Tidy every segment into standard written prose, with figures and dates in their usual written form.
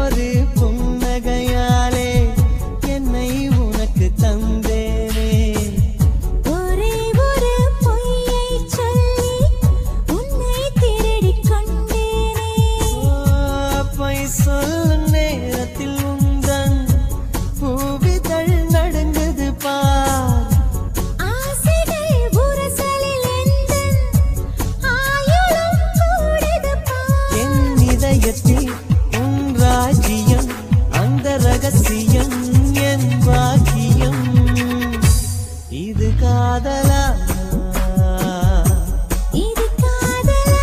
ஒரு புன்னகையாலே என்னை உனக்கு தந்தேனே. ஒரே ஒரு பொய்யை சொல்லி உன்னை திருடிக் கொண்டேனே. பொய் சொல்லும் நேரத்தில் உந்தன் பூவிதழ் நடுங்குது பார். ஆசைகள் உரசலில் எந்தன் ஆயுளும் கூடுது பார். என் இதயத்தில் உன் ராஜ்யம், அந்த ரகசியம் என் பாக்கியம். இது காதலா, இது காதலா?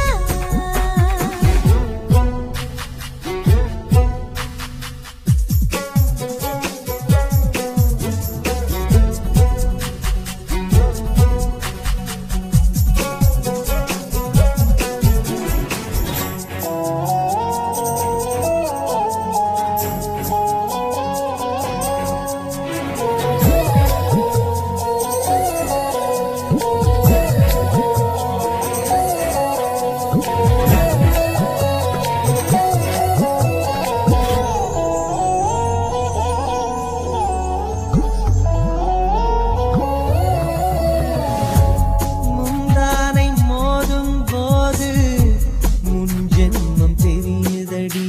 முந்தானை மோதும் போது முன் ஜென்மம் தெரியுதடி.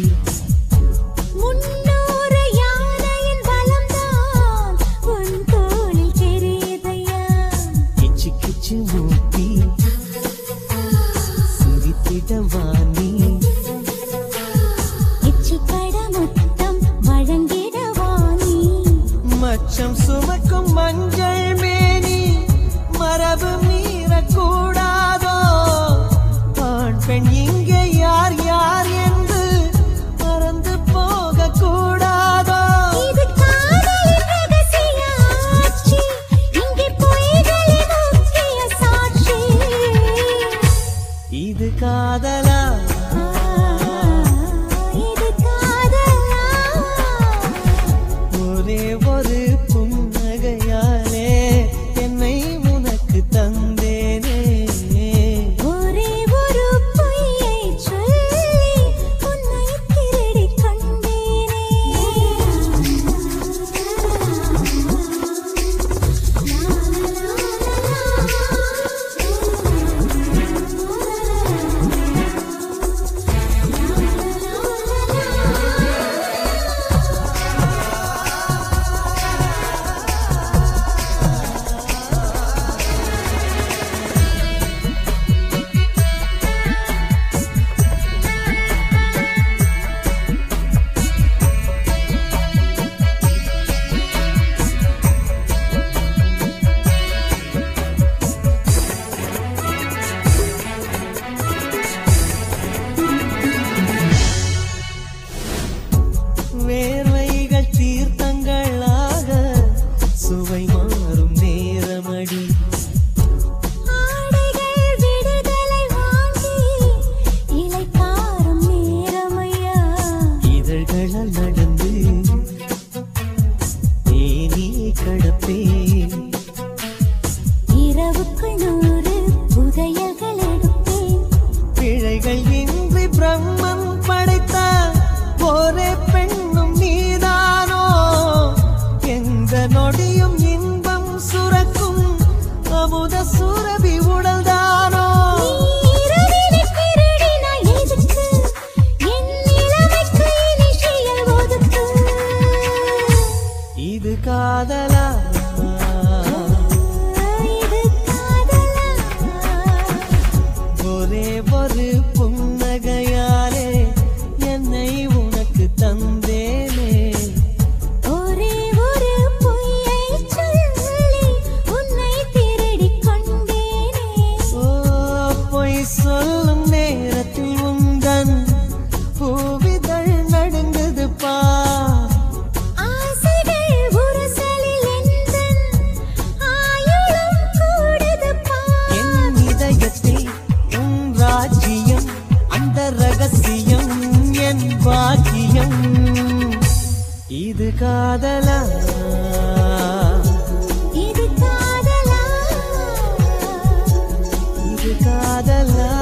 300 யானையின் பலம்தான் உன் தோளில் தெரியுதையா? கிச்சு கிச்சு மூட்டி சிரித்திடவா நீ. எச்சிக்கட முத்தம் வழங்கிடவா நீ? மச்சம் சுமக்கும் மஞ்சள் மேனி மரபு மீறக்கூடாதோ? ஆண் பெண் இங்கே யார் யார் என்று மறந்து போகக்கூடாதோ? இது காதலின் ரகசிய ஆட்சி, இங்கே பொய்களின் முக்கிய சாட்சி. இது காதலா, இது காதலா? ஒரே ஒரு புன்னகையாலே என்னை உனக்கு தந்தேனே. ஒரே ஒரு பொய்யை சொல்லி உன்னை திருடிக் வேர்வைகள் தீர்த்தங்களாக சுவை மாறும் நேரமடி. ஆடைகள் விடுதலை வாங்கி இளைப்பாறும் நேரமையா? இதழ்களால் நடந்து தேனியை கடப்பேன். இரவுக்குள் 100 புதையல்கள் எடுப்பேன். பிழைகள் இன்றி பிரம்மன் படைத்த ஒரே பெண்ணும் நீதானோ? எந்த நொடியும் இன்பம் சுரக்கும் அமுத சுரபி உடல்தானோ? இரவினை திருடினாய் எதுக்கு? என் இளமைக்கு இனிஷியல் ஒதுக்கு. இது காதலா, இது காதலா? ஒரே ஒரு புன்னகையாலே என்னை உனக்கு தந்தேனே. ஒரே ஒரு பொய்யை சொல்லி உன்னை திருடிக் கொண்டேனே. பொய் சொல்லும் நேரத்தில் உந்தன் பூவிதழ் நடுங்குது பார். ஆசைகள் உரசலில் எந்தன் ஆயுளும் கூடுது பார். என் இதயத்தில் உன் ராஜ்யம், அந்த ரகசியம் என் பாக்கியம். இது காதலா, இது காதலா? இது காதலா?